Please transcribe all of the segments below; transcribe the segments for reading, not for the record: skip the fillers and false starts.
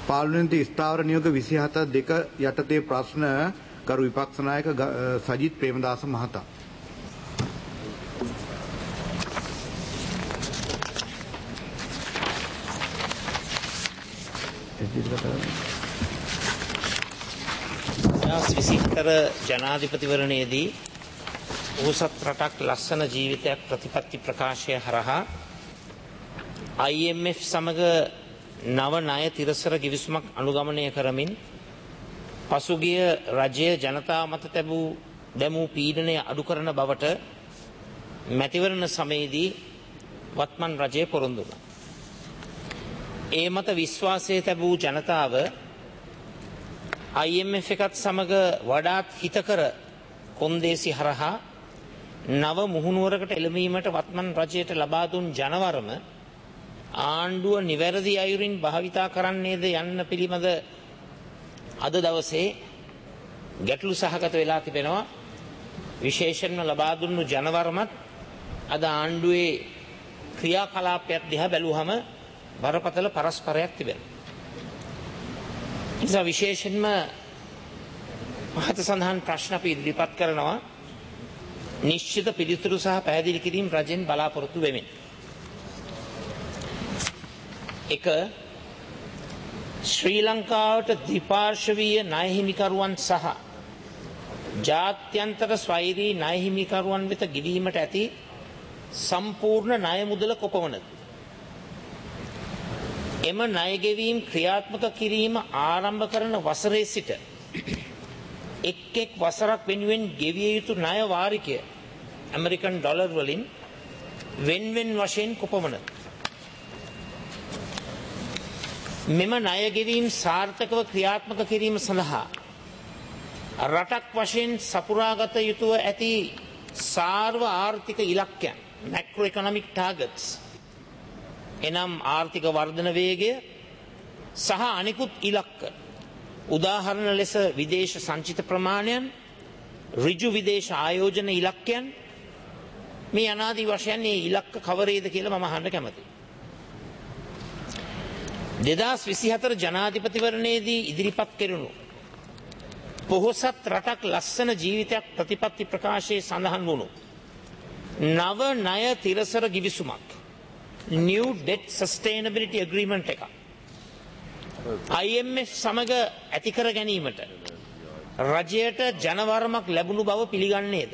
පාර්ලිමේන්තු ස්ථාවර නියෝග 27(2) යටතේ ප්‍රශ්න ගරු විපක්ෂ නායක සජිත් ප්‍රේමදාස මහතා. විසිතර ජනාධිපතිවරණයේදී උසත් රටක් ලස්සන ජීවිතයක් ප්‍රතිපත්ති ප්‍රකාශය හරහා IMF සමග නව ණය තිරසර ගිවිසුමක් අනුගමනය කරමින් පසුගිය රජය ජනතාව මත දැමූ පීඩනය අඩු කරන බවට මැතිවරණ සමයේදී වත්මන් රජය පොරොන්දු වුණා. ඒ මත විශ්වාසය තැබූ ජනතාව IMF එකත් සමග වඩාත් හිතකර කොන්දේසි හරහා නව මුහුණුවරකට එළඹීමට වත්මන් රජයට ලබා දුන් ජනවරම ආණ්ඩුව නිවැරදි අයුරින් භාවිතා කරන්නේද යන්න පිළිබඳ අද දවසේ ගැටලු සහගත වෙලා තිබෙනවා. විශේෂයෙන්ම ලබා දුන්නු ජනවරමත් අද ආණ්ඩුවේ ක්‍රියාකලාපයක් දිහා බැලුවහම බරපතල පරස්පරයක් තිබෙනවා. නිසා විශේෂයෙන්ම මහත සඳහන් ප්‍රශ්න අපි ඉදිරිපත් කරනවා නිශ්චිත පිළිතුරු සහ පැහැදිලි කිරීම රජෙන් බලාපොරොත්තු වෙමින්. එක ශ්‍රී ලංකාවට ද්විපාර්ශවීය ණය හිමිකරුවන් සහ ජාත්‍යන්තර ස්වෛරී ණය හිමිකරුවන් වෙත ගිවීමට ඇති සම්පූර්ණ ණය මුදල කොපමණද? එම ණය ගෙවීම් ක්‍රියාත්මක කිරීම ආරම්භ කරන වසරේ සිට එක් වසරක් වෙනුවෙන් ගෙවිය යුතු ණය වාරිකය ඇමරිකන් ඩොලර් වලින් වෙන් වශයෙන් කොපමණද? මෙම ණය ගෙවීම් සාර්ථකව ක්‍රියාත්මක කිරීම සඳහා රටක් වශයෙන් සපුරාගත යුතුව ඇති සාර්ව ආර්ථික ඉලක්කයන් මැක්‍රෝ ඉකොනොමික් ටාගට්ස් එනම් ආර්ථික වර්ධන වේගය සහ අනිකුත් ඉලක්ක උදාහරණ ලෙස විදේශ සංචිත ප්‍රමාණයන් ඍජු විදේශ ආයෝජන ඉලක්කයන් මේ අනාදි වශයෙන් මේ ඉලක්ක කවරේද කියලා මම අහන්න කැමතියි. 2024 ජනාධිපතිවරණයේදී ඉදිරිපත් කෙරුණු පොහොසත් රටක් ලස්සන ජීවිතයක් ප්‍රතිපත්ති ප්‍රකාශයේ සඳහන් වුණු නව ණය තිරසර ගිවිසුමක් New Debt Sustainability Agreement එක IMF සමග ඇති කර ගැනීමට රජයට ජනවරමක් ලැබුණු බව පිළිගන්නේද?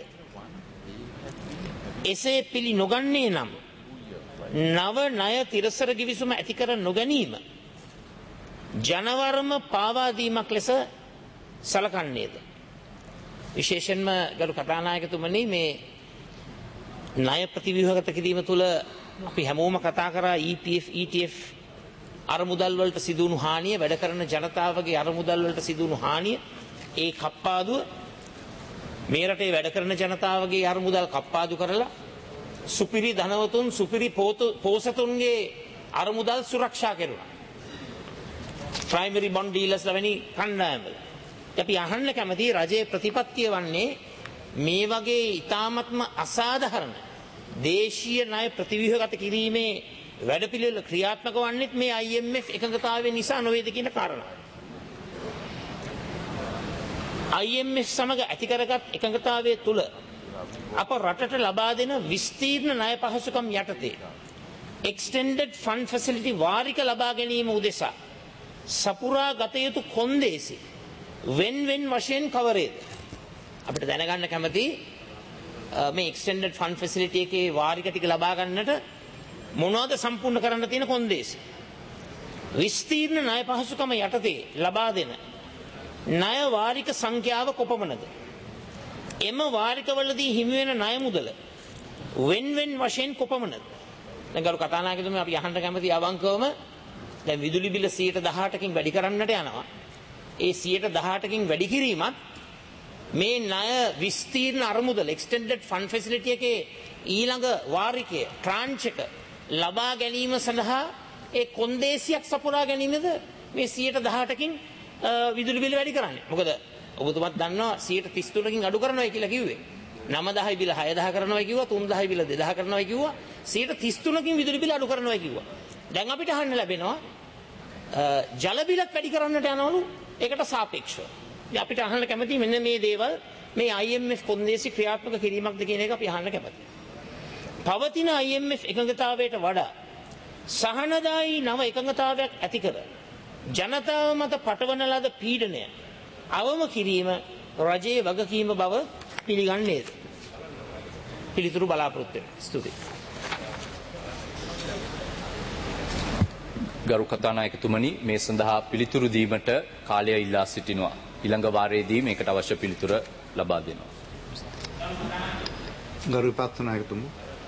එසේ පිළි නොගන්නේ නම් නව ණය තිරසර ගිවිසුම ඇති කර නොගැනීම ජනවරම පාවා දීමක් ලෙස සලකන්නේද? විශේෂයෙන්ම ගරු කතානායකතුමනි මේ ණය ප්‍රතිව්‍යුහගත කිරීම තුළ අපි හැමෝම කතා කරා EPF ETF අරමුදල් වලට සිදුවුණු හානිය, වැඩ කරන ජනතාවගේ අරමුදල් වලට සිදුවුණු හානිය, ඒ කප්පාදුව මේ රටේ වැඩ කරන ජනතාවගේ අරමුදල් කප්පාදු කරලා සුපිරි ධනවතුන් සුපිරි පෝසතුන්ගේ අරමුදල් සුරක්ෂා කෙරුණා. ප්‍රයිමරි බොන්ඩ් ඩීලර්ස්ලා වැනි කණ්ඩායම්වල. අපි අහන්න කැමති රජයේ ප්‍රතිපත්තිය වන්නේ මේ වගේ ඊ타ත්ම අසාධාරණ දේශීය ණය ප්‍රතිව්‍යුහගත කිරීමේ වැඩපිළිවෙල ක්‍රියාත්මක වන්නේත් මේ IMF එකඟතාවය නිසා නොවේද කියන කාරණා. IMF සමග ඇති කරගත් එකඟතාවය තුළ අප රටට ලබා දෙන විස්තීර්ණ ණය පහසුකම් යටතේ extended fund facility වාරික ලබා ගැනීම උදෙසා සපුරා ගත යුතු කොන්දේසි වෙන් වශයෙන් කවරේද? අපිට දැනගන්න කැමති මේ extended fund facility එකේ වාරික ටික ලබා ගන්නට මොනවද සම්පූර්ණ කරන්න තියෙන කොන්දේසි? විස්තීර්ණ ණය පහසුකම යටතේ ලබා දෙන ණය වාරික සංඛ්‍යාව කොපමණද? එම වාරිකවලදී හිමි වෙන ණය මුදල වෙන් වශයෙන් කොපමණද? දැන් ගරු කතානායකතුමනි අපි අහන්න කැමති අවංකවම දැන් විදුලි බිල 18%කින් වැඩි කරන්නට යනවා. ඒ 18%කින් වැඩි කිරීමත් මේ ණය විස්තීර්ණ අරමුදල extended fund facility එකේ ඊළඟ වාරිකය ට්‍රාන්ච් එක ලබා ගැනීම සඳහා ඒ කොන්දේසියක් සපුරා ගැනීමද මේ 18%කින් විදුලි බිල වැඩි කරන්නේ. මොකද ඔබතුමත් දන්නවා 33කින් අඩු කරනවා කියලා කිව්වේ. 9000 බිල 6000 කරනවා කිව්වා, 3000 බිල 2000 කරනවා කිව්වා, 33කින් විදුලි බිල අඩු කරනවා කිව්වා. දැන් අපිට අහන්න ලැබෙනවා ජල බිලත් වැඩි කරන්නට යනවලු ඒකට සාපේක්ෂව. අපිට අහන්න කැමති මෙන්න මේ දේවල් මේ IMF කොන්දේසි ක්‍රියාත්මක කිරීමක්ද කියන එක අපි අහන්න කැමතියි. පවතින IMF එකඟතාවයට වඩා සහනදායී නව එකඟතාවයක් ඇති කර ජනතාව මත පටවන ලද පීඩනය අවම කිරීම රජයේ වගකීම බව පිළිගන්නේද? පිළිතුරු බලාපොරොත්තු වෙනවා. ස්තුතියි. ගරු කතානායකතුමනි, මේ සඳහා පිළිතුරු දීමට කාලය ඉල්ලා සිටිනවා. ඊළඟ වාරයේදී මේකට අවශ්‍ය පිළිතුර ලබා දෙනවා. ගරු විපක්ෂ නායකතුමනි.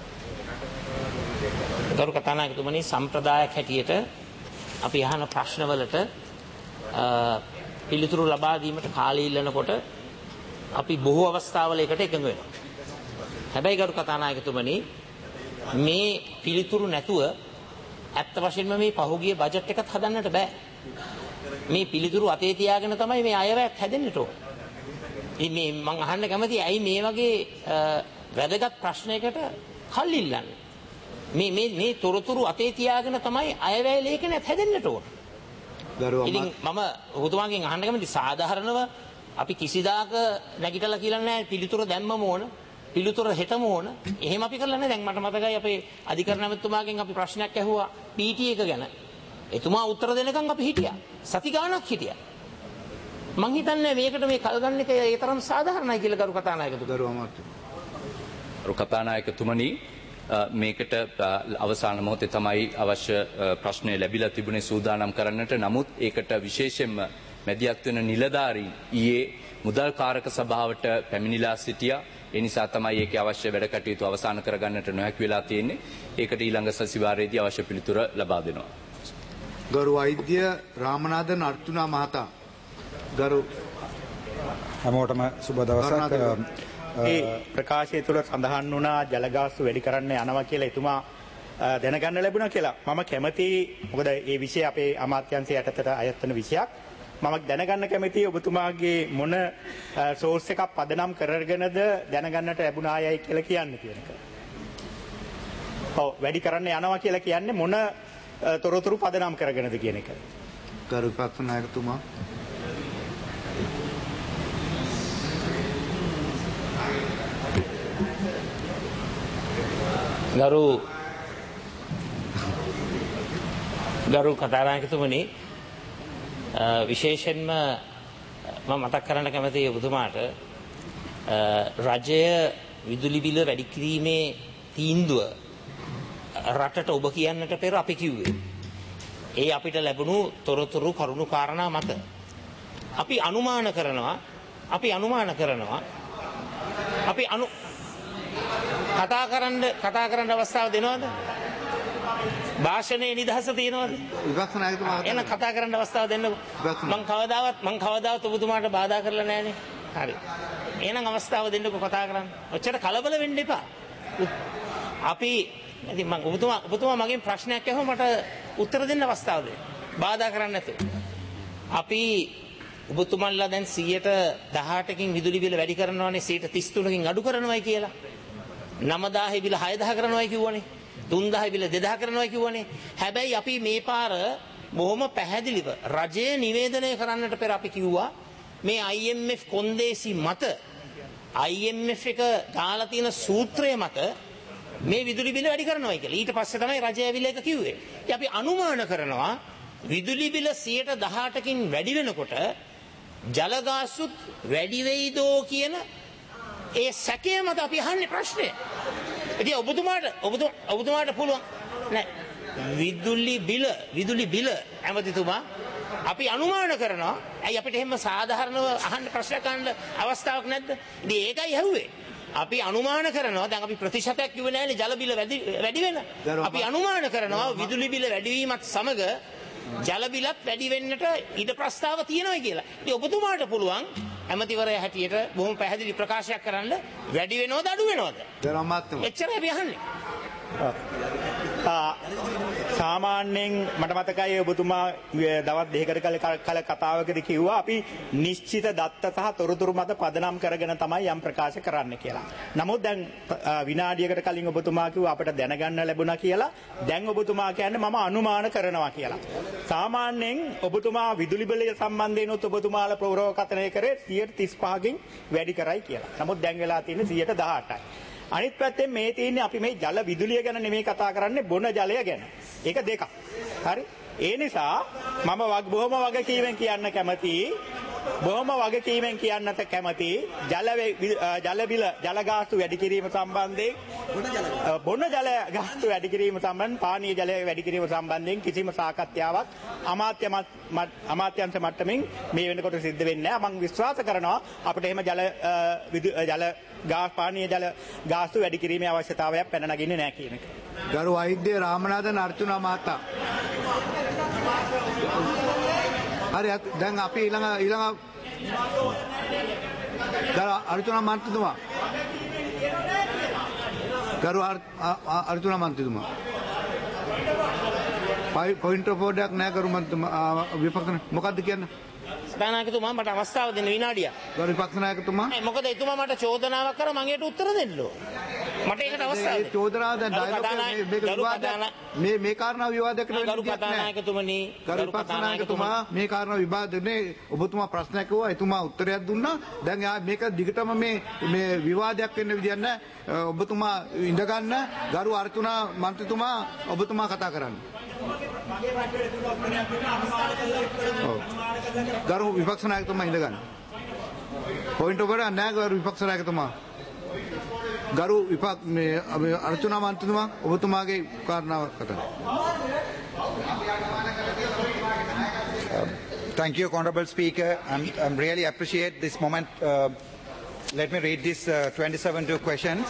ගරු කතානායකතුමනි, සම්ප්‍රදායක් හැටියට අපි අහන ප්‍රශ්නවලට පිළිතුරු ලබා දීමට කාලය ඉල්ලනකොට අපි බොහෝ අවස්ථාවල එකට එකඟ වෙනවා. හැබැයි ගරු කතානායකතුමනි, මේ පිළිතුරු නැතුව ඇත්ත වශයෙන්ම මේ පහුගිය බජට් එකත් හදන්නට බෑ. මේ පිළිතුරු අතේ තියාගෙන තමයි මේ අයවැයක් හැදෙන්නට ඕන. ඉතින් මේ මම අහන්න කැමතියි ඇයි මේ වගේ වැදගත් ප්‍රශ්නයකට කල් ඉල්ලන්නේ? මේ තොරතුරු අතේ තියාගෙන තමයි අයවැය ලේඛනයත් හැදෙන්නට ඕන. ඉතින් මම ඔබතුමාගෙන් අහන්න කැමතියි සාධාරණව අපි කිසිදාක නැගිටලා කියලා නැහැ පිළිතුර දැම්මම ඕන. පිළිතුර හෙටම ඕන. එහෙම අපි කරලා නැහැ. දැන් මට මතකයි අපේ අධිකරණ ඇමතුමාගෙන් අපි ප්‍රශ්නයක් ඇහුවා PT එක ගැන. එතුමා උත්තර දෙනකන් අපි හිටියා. සති ගාණක් හිටියා. මං හිතන්නේ මේකට මේ කල් ගන්න එක ඒ තරම් සාධාරණයි කියලා ගරු කතානායකතුමනි. ගරු අමාත්‍ය. ගරු කතානායකතුමනි, මේකට අවසාන මොහොතේ තමයි අවශ්‍ය ප්‍රශ්නය ලැබිලා තිබුණේ සූදානම් කරන්නට. නමුත් ඒකට විශේෂයෙන්ම මැදිහත් වෙන නිලධාරීන් ඊයේ මුදල් කාරක සභාවට පැමිණිලා සිටියා. ඒ නිසා තමයි ඒකේ අවශ්‍ය වැඩ කටයුතු අවසන් කරගන්නට නොහැකි වෙලා තියෙන්නේ. ඒකට ඊළඟ සතිವಾರයේදී අවශ්‍ය පිළිතුර ලබා දෙනවා. ගරු වෛද්‍ය රාමනාදන් අර්තුනා මහතා. ගරු හැමෝටම සුබ දවසක්. ඒ ප්‍රකාශය තුළ සඳහන් වුණා ජලගාස්තු වැඩි කරන්න යනවා කියලා එතුමා දැනගන්න ලැබුණා කියලා. මම කැමතියි, මොකද මේ විෂය අපේ අමාත්‍යාංශය යටතට අයත් වෙන විෂයක්. මම දැනගන්න කැමතියි ඔබතුමාගේ මොන සෝර්ස් එකක් පදනම් කරගෙනද දැනගන්නට ලැබුණායයි කියලා කියන්නේ කියන එක. ඔව්, වැඩි කරන්න යනවා කියලා කියන්නේ මොන තොරතුරු පදනම් කරගෙනද කියන එක. ගරු විපක්ෂ නායකතුමා. ගරු කතානායකතුමනි, විශේෂයෙන්ම මම මතක් කරන්න කැමතියි ඔබතුමාට රජය විදුලි බිල වැඩි කිරීමේ තීන්දුව රටට ඔබ කියන්නට පෙර අපි කිව්වේ. ඒ අපිට ලැබුණු තොරතුරු කරුණු කාරණා මත අපි අනුමාන කරනවා කතා කරන්න අවස්ථාව දෙනවද? භාෂණයේ නිදහස තියෙනවද? විපක්ෂ නායකතුමා එන කතා කරන්න අවස්ථාව දෙන්නකෝ. මං කවදාවත් ඔබතුමාට බාධා කරලා නැහැනේ. හරි. එහෙනම් අවස්ථාව දෙන්නකෝ කතා කරන්න. ඔච්චර කලබල වෙන්න එපා. අපි ඉතින් මං ඔබතුමා මගෙන් ප්‍රශ්නයක් අහුවා, මට උත්තර දෙන්න අවස්ථාව දෙන්න. බාධා කරන්නේ නැතුව. අපි ඔබතුමාලා දැන් 118කින් විදුලි බිල වැඩි කරනවානේ 33කින් අඩු කරනවායි කියලා. 9000 බිල 6000 කරනවායි කිව්වනේ. 3000 බිල 2000 කරනවායි කිව්වනේ. හැබැයි අපි මේ පාර බොහොම පැහැදිලිව රජය නිවේදනය කරන්නට පෙර අපි කිව්වා මේ IMF කොන්දේසි මත IMF එක දාලා තියෙන සූත්‍රය මත මේ විදුලි බිල වැඩි කරනවායි කියලා. ඊට පස්සේ තමයි රජය ඇවිල්ලා ඒක කිව්වේ. ඉතින් අපි අනුමාන කරනවා විදුලි බිල 118කින් වැඩි වෙනකොට ජලගාස්තුත් වැඩි වෙයිදෝ කියන ඒ සැකය මත අපි අහන්නේ ප්‍රශ්නය. ඉතින් ඔබතුමාට පුළුවන් නෑ විදුලි බිල ඇමතිතුමා අපි අනුමාන කරනවා. ඇයි අපිට එහෙම සාධාරණව අහන්න ප්‍රශ්නයක් අහන්න අවස්ථාවක් නැද්ද? ඉතින් ඒකයි ඇහුවේ. අපි අනුමාන කරනවා, දැන් අපි ප්‍රතිශතයක් කිව්වේ නෑනේ ජල බිල වැඩි වෙන. අපි අනුමාන කරනවා විදුලි බිල වැඩි වීමත් සමග ජල බිලත් වැඩි වෙන්නට ඉඩ ප්‍රස්තාව තියෙනවා කියලා. ඉතින් ඔබතුමාට පුළුවන් ඇමතිවරයා හැටියට බොහොම පැහැදිලි ප්‍රකාශයක් කරන්න වැඩි වෙනවද අඩු වෙනවද? එච්චරයි අපි අහන්නේ. සාමාන්‍යයෙන් මට මතකයි ඔබතුමා දවස් දෙකකට කල කතාවකදී කිව්වා අපි නිශ්චිත දත්ත සහ තොරතුරු මත පදනම් කරගෙන තමයි යම් ප්‍රකාශ කරන්න කියලා. නමුත් දැන් විනාඩියකට කලින් ඔබතුමා කිව්වා අපිට දැනගන්න ලැබුණා කියලා. දැන් ඔබතුමා කියන්නේ මම අනුමාන කරනවා කියලා. සාමාන්‍යයෙන් ඔබතුමා විදුලි බලය සම්බන්ධයෙන් ඔබතුමාලා ප්‍රවරකතනය කරේ 35කින් වැඩි කරයි කියලා. නමුත් දැන් වෙලා තියෙන්නේ 18යි. අනිත් පැත්තෙන් මේ තියෙන්නේ අපි මේ ජල විදුලිය ගැන නෙමෙයි කතා කරන්නේ බොන ජලය ගැන. ඒක දෙකක්. හරි? ඒ නිසා මම බොහොම වගකීමෙන් කියන්න කැමතියි. බොහොම වගකීමෙන් කියන්නට කැමතියි ජල බිල ජල ගාස්තු වැඩි කිරීම සම්බන්ධයෙන් බොන ජල ගාස්තු වැඩි කිරීම සම්බන්ධයෙන් පානීය ජලය වැඩි කිරීම සම්බන්ධයෙන් කිසිම සාකච්ඡාවක් අමාත්‍යාංශ මට්ටමින් මේ වෙනකොට සිද්ධ වෙන්නේ නැහැ. මම විශ්වාස කරනවා අපිට එහෙම ජල පානීය ජල ගාස්තු වැඩි කිරීමේ අවශ්‍යතාවයක් පැන නගින්නේ නැහැ කියන එක. ගරු වෛද්‍ය රාමනාഥන් අර්චුනා මහතා. හරි දැන් අපි ඊළඟ ගරු අර්චුනා මන්ත්‍රීතුමා. ගරු අර්චුනා මන්ත්‍රීතුමා. පොයින්ට් ඔෆ් ඕඩරයක් නැහැ ගරු මන්ත්‍රීතුමා විපක්ෂ මොකද්ද කියන්නේ? සභානායකතුමා මට අවස්ථාව දෙන්න විනාඩියක්. ගරු විපක්ෂ නායකතුමා. මොකද එතුමා මට චෝදනාවක් කරා මම ඒකට උත්තර දෙන්න ඕන. මට ඒකට අවස්ථාව දෙන්න. ඒ චෝදනාව දැන් මේක මේ කාරණා විවාදයකට ගරු කතානායකතුමනි ගරු විපක්ෂ නායකතුමා මේ කාරණා විවාදනේ ඔබතුමා ප්‍රශ්නයක් කිව්වා එතුමා උත්තරයක් දුන්නා. දැන් මේක දිගටම මේ විවාදයක් වෙන්න විදියක් නැහැ. ඔබතුමා ඉඳ ගන්න ගරු අර්චුනා මන්ත්‍රීතුමා ඔබතුමා කතා කරන්න. ගරු විපක්ෂ නායකතුමා ඉඳ ගන්න. පොයින්ට් ඔබට නැහැ ගරු විපක්ෂ නායකතුමා. ගරු අර්චුනා මන්ත්‍රීතුමා ඔබතුමාගේ කාරණාව කතා. Thank you, Honorable Speaker. I'm really appreciate this moment. Let me read this 27 questions.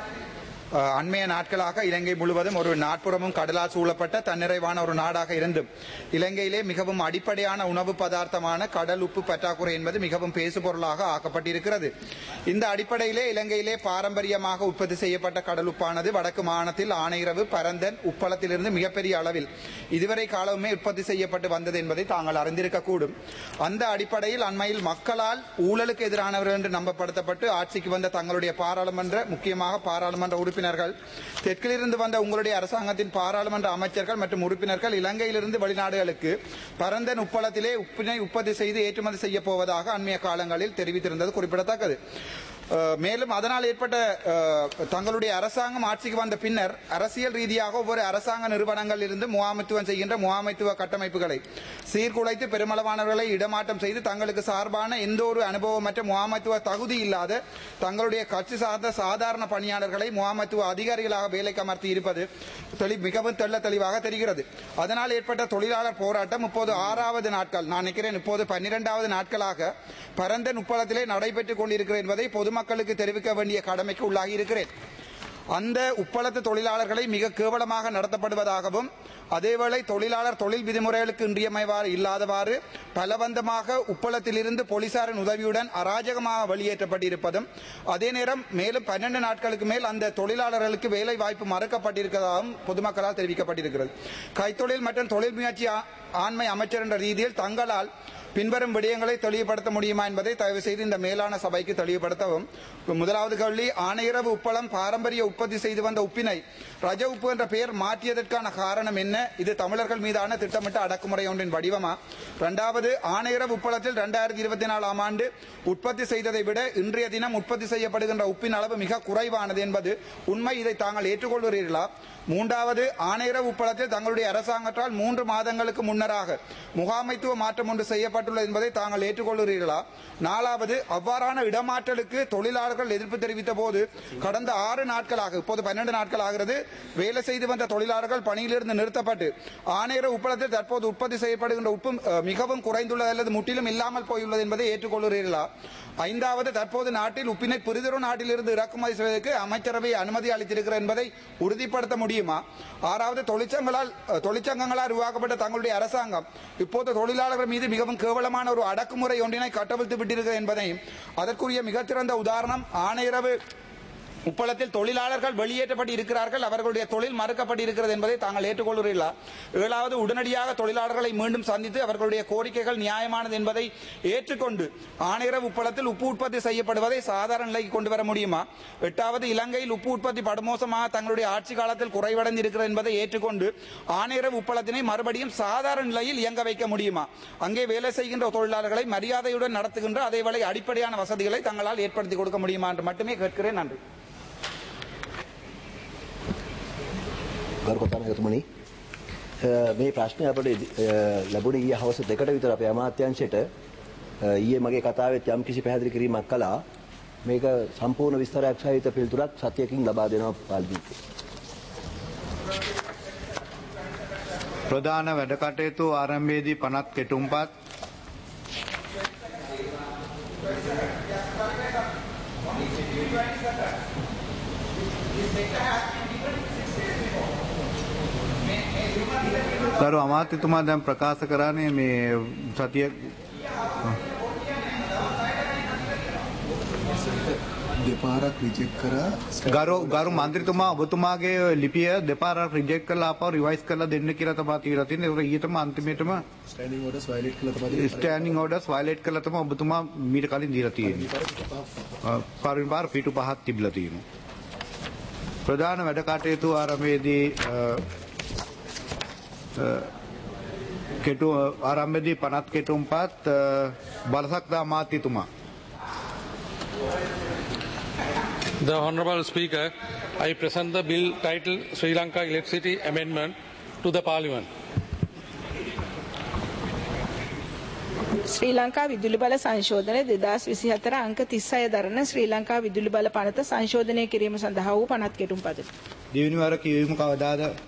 அண்மைய நாட்களாக இலங்கை முழுவதும் ஒரு நாட்புறமும் கடலால் சூழப்பட்ட தன்னிறைவான ஒரு நாடாக இருந்தும் இலங்கையிலே மிகவும் அடிப்படையான உணவு பதார்த்தமான கடல் உப்பு பற்றாக்குறை என்பது மிகவும் பேசுபொருளாக ஆக்கப்பட்டிருக்கிறது. இந்த அடிப்படையிலே இலங்கையிலே பாரம்பரியமாக உற்பத்தி செய்யப்பட்ட கடல் உப்பானது வடக்கு மாநிலத்தில் ஆனையிறவு பரந்தன் உப்பளத்திலிருந்து மிகப்பெரிய அளவில் இதுவரை காலமே உற்பத்தி செய்யப்பட்டு வந்தது என்பதை தாங்கள் அறிந்திருக்கக்கூடும். அந்த அடிப்படையில் அண்மையில் மக்களால் ஊழலுக்கு எதிரானவர்கள் என்று நம்பப்படுத்தப்பட்டு ஆட்சிக்கு வந்த தங்களுடைய முக்கியமாக பாராளுமன்ற உறுப்பினர்கள் தெற்கிலிருந்து வந்த உங்களுடைய அரசாங்கத்தின் பாராளுமன்ற அமைச்சர்கள் மற்றும் உறுப்பினர்கள் இலங்கையிலிருந்து வெளிநாடுகளுக்கு பரந்தன் உப்பளத்திலே உப்பினை உற்பத்தி செய்து ஏற்றுமதி செய்ய போவதாக அண்மைய காலங்களில் தெரிவித்திருந்தது குறிப்பிடத்தக்கது. மேலும் அதனால் ஏற்பட்ட தங்களுடைய அரசாங்கம் ஆட்சிக்கு வந்த பின்னர் அரசியல் ரீதியாக ஒவ்வொரு அரசாங்க நிறுவனங்களில் இருந்து முகாமைத்துவம் செய்கின்ற முகாமைத்துவ கட்டமைப்புகளை சீர்குலைத்து பெருமளவானவர்களை இடமாற்றம் செய்து தங்களுக்கு சார்பான எந்த ஒரு அனுபவமற்ற முகாமைத்துவ தகுதி இல்லாத தங்களுடைய கட்சி சார்ந்த சாதாரண பணியாளர்களை முகாமைத்துவ அதிகாரிகளாக வேலைக்கு அமர்த்தி இருப்பது மிகவும் தெளிவாக தெரிகிறது. அதனால் ஏற்பட்ட தொழிலாளர் போராட்டம் இப்போது 6வது நாட்கள், நான் நினைக்கிறேன் இப்போது 12வது நாட்களாக பரந்தன் உப்பளத்திலே நடைபெற்றுக் கொண்டிருக்கிறது என்பதை பொதுமக்களுக்கு தெரிவிக்க வேண்டிய கடமைக்கு உள்ளாகி இருக்கிறேன். அந்த உப்பளத்து தொழிலாளர்களை மிக கேவலமாக நடத்தப்படுவதாகவும் அதேவேளை தொழிலாளர் தொழில் விதிமுறைகளுக்கு இன்றியமைவாறு இல்லாதவாறு பலவந்தமாக உப்பளத்திலிருந்து போலீசாரின் உதவியுடன் அராஜகமாக வெளியேற்றப்பட்டிருப்பதும் அதே நேரம் மேலும் 12 நாட்களுக்கு மேல் அந்த தொழிலாளர்களுக்கு வேலை வாய்ப்பு மறுக்கப்பட்டிருப்பதாகவும் பொதுமக்களால் தெரிவிக்கப்பட்டிருக்கிறது. கைத்தொழில் மற்றும் தொழில் முயற்சி ஆண்மை அமைச்சர் என்ற ரீதியில் தங்களால் பின்வரும் விடயங்களை தெளிவுபடுத்த முடியுமா என்பதை தயவு செய்து இந்த மேலான சபைக்கு தெளிவுபடுத்தவும். முதலாவது கேள்வி, ஆனையிறவு உப்பளம் பாரம்பரிய உற்பத்தி செய்து வந்த உப்பினை ரஜ உப்பு என்ற பெயர் மாற்றியதற்கான காரணம் என்ன? இது தமிழர்கள் மீதான திட்டமிட்ட அடக்குமுறை ஒன்றின் வடிவமா? இரண்டாவது, ஆனையிறவு உப்பளத்தில் 2024ஆம் ஆண்டு உற்பத்தி செய்ததை விட இன்றைய தினம் உற்பத்தி செய்யப்படுகின்ற உப்பின் அளவு மிக குறைவானது என்பது உண்மை, இதை தாங்கள் ஏற்றுக்கொள்கிறீர்களா? மூன்றாவது, ஆனையிறவு உப்பளத்தில் தங்களுடைய அரசாங்கத்தால் 3 மாதங்களுக்கு முன்னராக முகாமைத்துவ மாற்றம் ஒன்று செய்யப்பட்டுள்ளது என்பதை தாங்கள் ஏற்றுக்கொள்கிறீர்களா? நாலாவது, அவ்வாறான இடமாற்றலுக்கு தொழிலாளர்கள் எதிர்ப்பு தெரிவித்த போது கடந்த 6 நாட்களாக, இப்போது 12 நாட்கள் ஆகிறது, வேலை செய்து வந்த தொழிலாளர்கள் பணியிலிருந்து நிறுத்தப்பட்டு ஆனையிறவு உப்பளத்தில் தற்போது உற்பத்தி செய்யப்படுகின்ற உப்பு மிகவும் குறைந்துள்ளது அல்லது முற்றிலும் இல்லாமல் போயுள்ளது என்பதை ஏற்றுக்கொள்கிறீர்களா? ஐந்தாவது, தற்போது நாட்டில் உப்பினை பிறிதொரு நாட்டிலிருந்து இறக்குமதி செய்வதற்கு அமைச்சரவை அனுமதி அளித்திருக்கிறது என்பதை உறுதிப்படுத்த முடியுமா? ஆறாவது, தொழிற்சங்கங்களால் உருவாக்கப்பட்ட தங்களுடைய அரசாங்கம் இப்போது தொழிலாளர்கள் மீது மிகவும் கேவலமான ஒரு அடக்குமுறை ஒன்றினை கட்டவிழ்த்து விட்டிருக்கிறது என்பதையும் அதற்குரிய மிகச்சிறந்த உதாரணம் ஆனையிறவு உப்பளத்தில் தொழிலாளர்கள் வெளியேற்றப்பட்டு இருக்கிறார்கள், அவர்களுடைய தொழில் மறுக்கப்பட்டு இருக்கிறது என்பதை தாங்கள் ஏற்றுக்கொள்கிறீர்களா? 7வது, உடனடியாக தொழிலாளர்களை மீண்டும் சந்தித்து அவர்களுடைய கோரிக்கைகள் நியாயமானது என்பதை ஏற்றுக்கொண்டு ஆணையரவு உப்பளத்தில் உப்பு உற்பத்தி செய்யப்படுவதை சாதாரண நிலைக்கு கொண்டு வர முடியுமா? 8வது, இலங்கையில் உப்பு உற்பத்தி படுமோசமாக தங்களுடைய ஆட்சி காலத்தில் குறைவடைந்து இருக்கிறது என்பதை ஏற்றுக்கொண்டு ஆணையரவு உப்பளத்தினை மறுபடியும் சாதாரண நிலையில் இயங்க வைக்க முடியுமா? அங்கே வேலை செய்கின்ற தொழிலாளர்களை மரியாதையுடன் நடத்துகின்ற அதேவேளை அடிப்படையான வசதிகளை தங்களால் ஏற்படுத்தி கொடுக்க முடியுமா என்று மட்டுமே கேட்கிறேன். நன்றி. ගරු කතානායකතුමනි, මේ ප්‍රශ්නය අපිට ලැබුණේ ඊයේ හවස 2ට විතර අපේ අමාත්‍යාංශයට. ඊයේ මගේ කතාවෙත් යම් කිසි පැහැදිලි කිරීමක් කළා. මේක සම්පූර්ණ විස්තරයක් සහිත පිළිතුරක් සතියකින් ලබා දෙනවා පාර්ලිමේන්තුවට. ප්‍රධාන වැඩ කටයුතු ආරම්භයේදී පනත් කෙටුම්පත් ගරු අමාත්‍යතුමා දැන් ප්‍රකාශ කරන්නේ මේ සතිය දෙපාරක් රිජෙක්ට් කරා. ගරු මන්ත්‍රීතුමා ඔබතුමාගේ ලිපිය දෙපාරක් රිජෙක්ට් කරලා ආපහු රිවයිස් කරලා දෙන්න කියලා තමයි තියලා තියෙන්නේ. ඒක ඊටම අන්තිමේටම ස්ටෑන්ඩින් ඕඩර්ස් වයලේට් කළා තමයි. ස්ටෑන්ඩින් ඕඩර්ස් වයලේට් කළා තමයි ඔබතුමා මීට කලින් දීලා තියෙන්නේ. පරිපාර පිටු පහක් තිබිලා තියෙනවා. ප්‍රධාන වැඩ කටයුතු ආරම්භයේදී කෙටු ආරම්භයේදී පනත් කෙටුම්පත් බලසක්ද අමාත්‍යතුමා. The Honourable Speaker, I present the bill titled Sri Lanka Electricity Amendment to the Parliament. ශ්‍රී ලංකා විදුලි බල සංශෝධනය 2024 අංක 36 දරන ශ්‍රී ලංකා විදුලි බල පනත සංශෝධනය කිරීම සඳහා වූ පනත් කෙටුම්පතකි. දෙවෙනි වර කියවීම කවදාද?